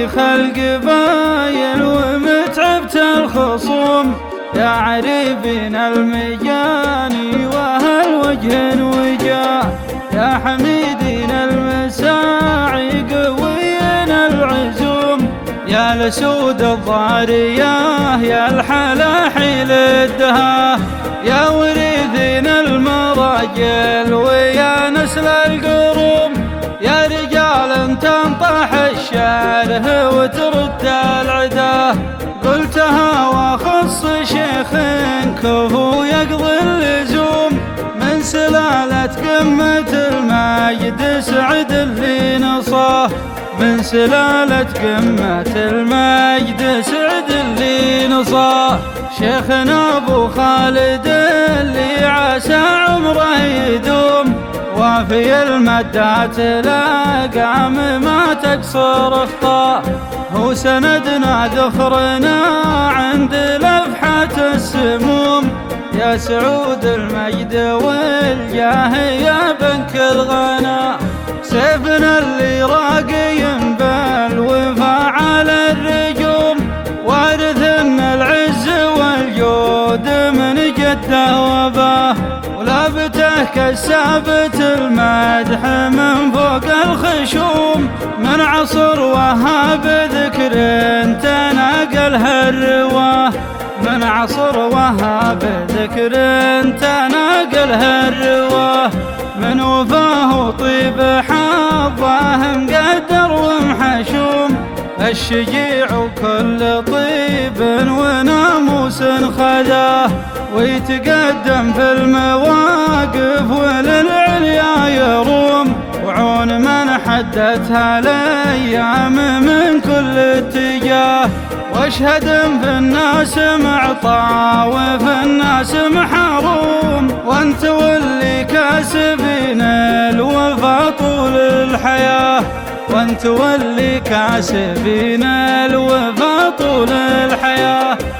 شيخ القبايل ومتعبت الخصوم، يا عريبين المجاني واهل وجه وجاه، يا حميدين المساعي قويين العزوم، يا لسود الضارية يا الحلاحيل الدهاه، يا وريثين المراجل ويا نسل القروم، يا رجال تنطح الشاره وترد العداه، قلتها واخص شيخ كفو يقضي اللزوم، من سلالة قمة المجد سعد اللي نصاه، من سلالة قمة المجد سعد اللي نصاه، شيخنا ابو خالد اللي عسى عمره يدوم، وفي المدات لاقام ما تقصر اخطاء، هو سندنا ذخرنا عند لفحة السموم، يا سعود المجد والجاه يا بنك الغنا، سيفنا اللي راقي بالوفا على الرجوم، وارثنا العز والجود من جده وباه، ولابته كالثابت المدح من فوق الخشوم، من عصر وهاب ذكر تناقلها الرواه، من عصر وهاب ذكر تناقلها الرواه، من وفاه طيب حظاه مقدر ومحشوم، الشجيع كل طيب وناموس خذاه، ويتقدم في المواقف وللعليا يروم، وعون من حدتها الايام من كل اتجاه، واشهد في الناس معطى وفي الناس محروم، وانت واللي كاسبين الوفا طول الحياه، وانت واللي كاسبين الوفا طول الحياه.